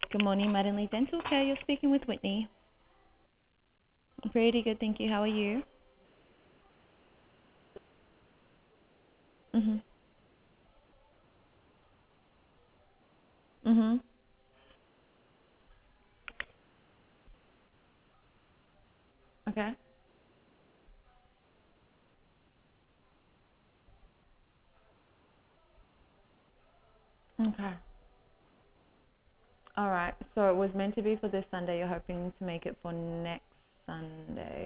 Good morning, Mattingly Dental Care. You're speaking with Whitney. Pretty good, thank you. How are you? Mhm. Mhm. Okay. Okay. All right. So it was meant to be for this Sunday. You're hoping to make it for next Sunday.